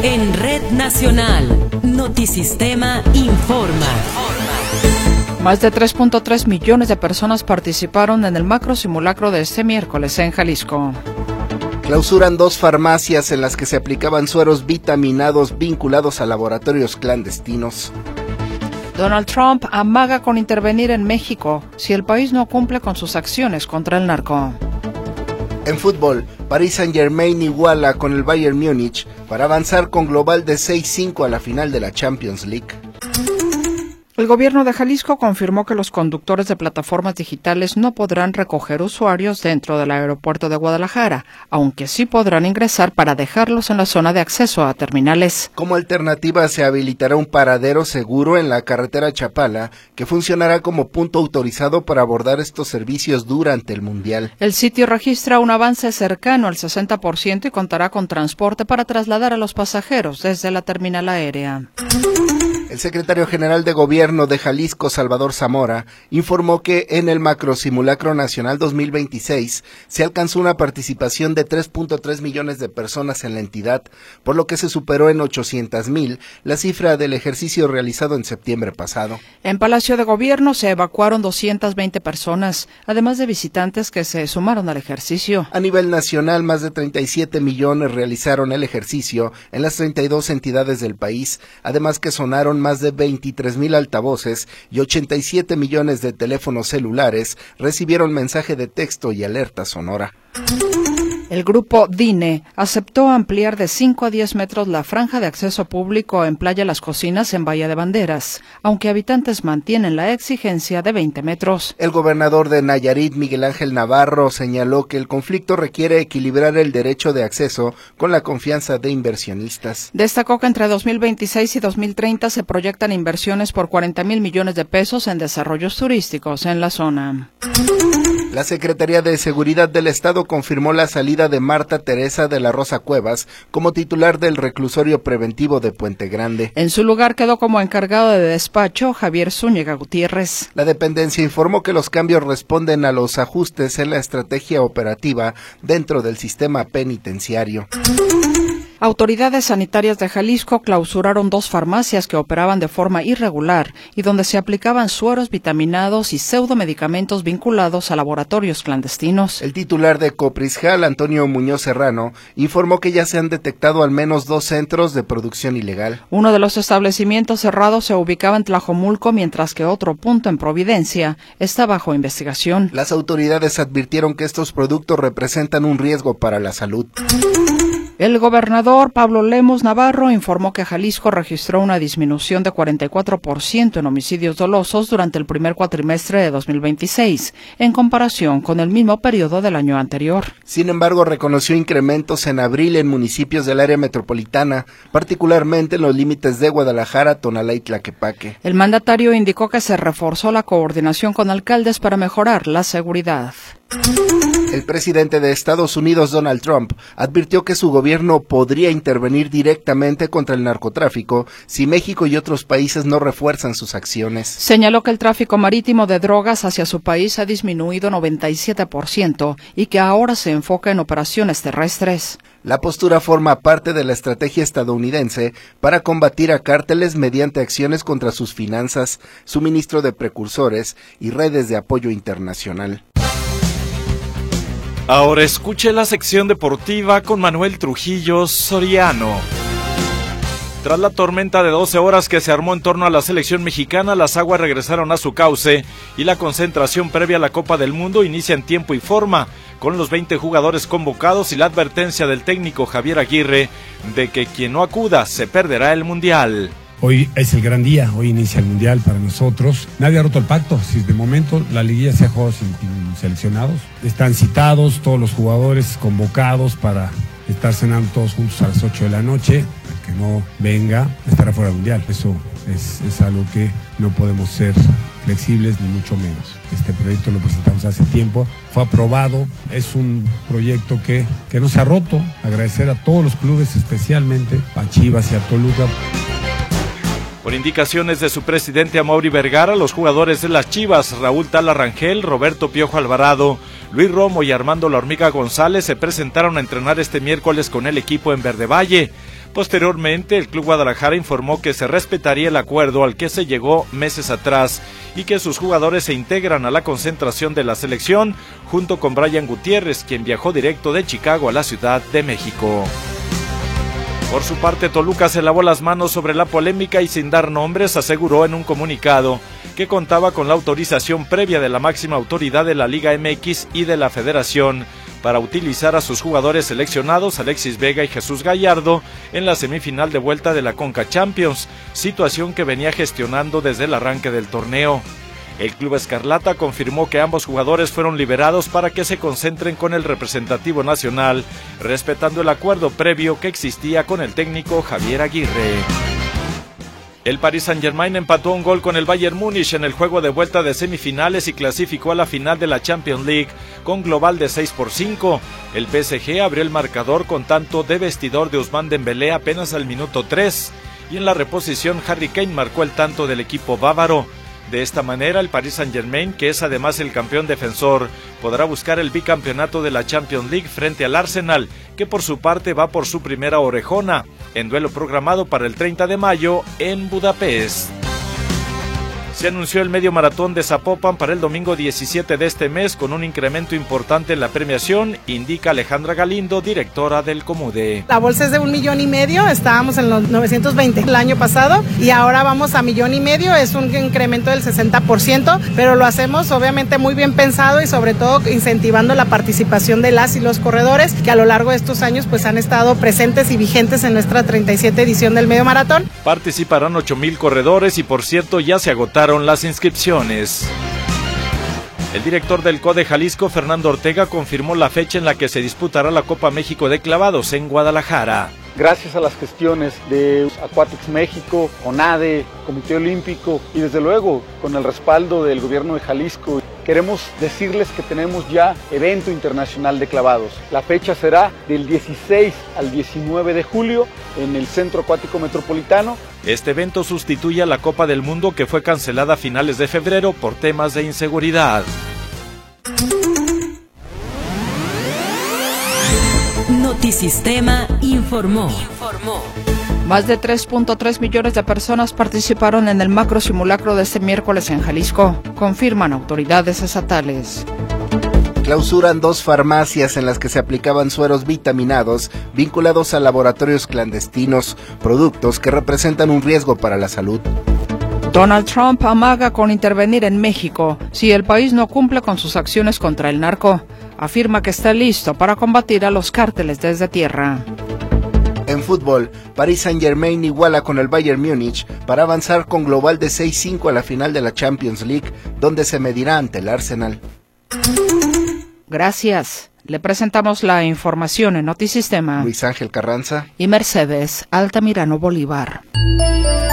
En Red Nacional, Notisistema informa. Más de 3.3 millones de personas participaron en el macro simulacro de este miércoles en Jalisco. Clausuran 2 farmacias en las que se aplicaban sueros vitaminados vinculados a laboratorios clandestinos. Donald Trump amaga con intervenir en México si el país no cumple con sus acciones contra el narco. En fútbol, Paris Saint-Germain iguala con el Bayern Múnich para avanzar con global de 6-5 a la final de la Champions League. El gobierno de Jalisco confirmó que los conductores de plataformas digitales no podrán recoger usuarios dentro del aeropuerto de Guadalajara, aunque sí podrán ingresar para dejarlos en la zona de acceso a terminales. Como alternativa se habilitará un paradero seguro en la carretera Chapala, que funcionará como punto autorizado para abordar estos servicios durante el Mundial. El sitio registra un avance cercano al 60% y contará con transporte para trasladar a los pasajeros desde la terminal aérea. El secretario general de Gobierno de Jalisco, Salvador Zamora, informó que en el Macrosimulacro Nacional 2026 se alcanzó una participación de 3.3 millones de personas en la entidad, por lo que se superó en 800,000 la cifra del ejercicio realizado en septiembre pasado. En Palacio de Gobierno se evacuaron 220 personas, además de visitantes que se sumaron al ejercicio. A nivel nacional, más de 37 millones realizaron el ejercicio en las 32 entidades del país, además que sonaron más de 23,000 altavoces y 87 millones de teléfonos celulares recibieron mensaje de texto y alerta sonora. El grupo DINE aceptó ampliar de 5 a 10 metros la franja de acceso público en Playa Las Cocinas en Bahía de Banderas, aunque habitantes mantienen la exigencia de 20 metros. El gobernador de Nayarit, Miguel Ángel Navarro, señaló que el conflicto requiere equilibrar el derecho de acceso con la confianza de inversionistas. Destacó que entre 2026 y 2030 se proyectan inversiones por 40,000 millones de pesos en desarrollos turísticos en la zona. La Secretaría de Seguridad del Estado confirmó la salida de Marta Teresa de la Rosa Cuevas como titular del reclusorio preventivo de Puente Grande. En su lugar quedó como encargado de despacho Javier Zúñiga Gutiérrez. La dependencia informó que los cambios responden a los ajustes en la estrategia operativa dentro del sistema penitenciario. Autoridades sanitarias de Jalisco clausuraron 2 farmacias que operaban de forma irregular y donde se aplicaban sueros vitaminados y pseudomedicamentos vinculados a laboratorios clandestinos. El titular de Coprisjal, Antonio Muñoz Serrano, informó que ya se han detectado al menos 2 centros de producción ilegal. Uno de los establecimientos cerrados se ubicaba en Tlajomulco, mientras que otro punto en Providencia está bajo investigación. Las autoridades advirtieron que estos productos representan un riesgo para la salud. El gobernador Pablo Lemos Navarro informó que Jalisco registró una disminución de 44% en homicidios dolosos durante el primer cuatrimestre de 2026, en comparación con el mismo periodo del año anterior. Sin embargo, reconoció incrementos en abril en municipios del área metropolitana, particularmente en los límites de Guadalajara, Tonalá y Tlaquepaque. El mandatario indicó que se reforzó la coordinación con alcaldes para mejorar la seguridad. El presidente de Estados Unidos, Donald Trump, advirtió que su gobierno podría intervenir directamente contra el narcotráfico si México y otros países no refuerzan sus acciones. Señaló que el tráfico marítimo de drogas hacia su país ha disminuido 97% y que ahora se enfoca en operaciones terrestres. La postura forma parte de la estrategia estadounidense para combatir a cárteles mediante acciones contra sus finanzas, suministro de precursores y redes de apoyo internacional. Ahora escuche la sección deportiva con Manuel Trujillo Soriano. Tras la tormenta de 12 horas que se armó en torno a la selección mexicana, las aguas regresaron a su cauce y la concentración previa a la Copa del Mundo inicia en tiempo y forma, con los 20 jugadores convocados y la advertencia del técnico Javier Aguirre de que quien no acuda se perderá el Mundial. Hoy es el gran día, hoy inicia el Mundial para nosotros. Nadie ha roto el pacto, si de momento la liguilla se ha jugado sin seleccionados. Están citados todos los jugadores convocados para estar cenando todos juntos a las 8 de la noche. El que no venga estará fuera del Mundial. Eso es algo que no podemos ser flexibles ni mucho menos. Este proyecto lo presentamos hace tiempo, fue aprobado, es un proyecto que no se ha roto. Agradecer a todos los clubes, especialmente a Chivas y a Toluca. Por indicaciones de su presidente Amaury Vergara, los jugadores de las Chivas, Raúl Tala Rangel, Roberto Piojo Alvarado, Luis Romo y Armando La Hormiga González se presentaron a entrenar este miércoles con el equipo en Verde Valle. Posteriormente, el Club Guadalajara informó que se respetaría el acuerdo al que se llegó meses atrás y que sus jugadores se integran a la concentración de la selección junto con Brian Gutiérrez, quien viajó directo de Chicago a la Ciudad de México. Por su parte, Toluca se lavó las manos sobre la polémica y sin dar nombres aseguró en un comunicado que contaba con la autorización previa de la máxima autoridad de la Liga MX y de la Federación para utilizar a sus jugadores seleccionados Alexis Vega y Jesús Gallardo en la semifinal de vuelta de la Conca Champions, situación que venía gestionando desde el arranque del torneo. El Club Escarlata confirmó que ambos jugadores fueron liberados para que se concentren con el representativo nacional, respetando el acuerdo previo que existía con el técnico Javier Aguirre. El Paris Saint-Germain empató un gol con el Bayern Múnich en el juego de vuelta de semifinales y clasificó a la final de la Champions League con global de 6-5. El PSG abrió el marcador con tanto de vestidor de Ousmane Dembélé apenas al minuto 3 y en la reposición Harry Kane marcó el tanto del equipo bávaro. De esta manera, el Paris Saint-Germain, que es además el campeón defensor, podrá buscar el bicampeonato de la Champions League frente al Arsenal, que por su parte va por su primera orejona, en duelo programado para el 30 de mayo en Budapest. Se anunció el medio maratón de Zapopan para el domingo 17 de este mes con un incremento importante en la premiación, indica Alejandra Galindo, directora del Comude. La bolsa es de 1,5 millones, estábamos en los 920 el año pasado y ahora vamos a 1,5 millones, es un incremento del 60%, pero lo hacemos obviamente muy bien pensado y sobre todo incentivando la participación de las y los corredores que a lo largo de estos años pues han estado presentes y vigentes en nuestra 37 edición del medio maratón. Participarán 8,000 corredores y por cierto ya se agotaron las inscripciones. El director del CODE Jalisco, Fernando Ortega, confirmó la fecha en la que se disputará la Copa México de Clavados en Guadalajara. Gracias a las gestiones de Aquatics México, ONADE, Comité Olímpico y desde luego con el respaldo del gobierno de Jalisco, queremos decirles que tenemos ya evento internacional de clavados. La fecha será del 16 al 19 de julio en el Centro Acuático Metropolitano. Este evento sustituye a la Copa del Mundo que fue cancelada a finales de febrero por temas de inseguridad. Notisistema informó. Más de 3.3 millones de personas participaron en el macro simulacro de este miércoles en Jalisco, confirman autoridades estatales. Clausuran 2 farmacias en las que se aplicaban sueros vitaminados vinculados a laboratorios clandestinos, productos que representan un riesgo para la salud. Donald Trump amaga con intervenir en México si el país no cumple con sus acciones contra el narco. Afirma que está listo para combatir a los cárteles desde tierra. En fútbol, Paris Saint-Germain iguala con el Bayern Múnich para avanzar con global de 6-5 a la final de la Champions League, donde se medirá ante el Arsenal. Gracias. Le presentamos la información en Notisistema. Luis Ángel Carranza y Mercedes Altamirano Bolívar.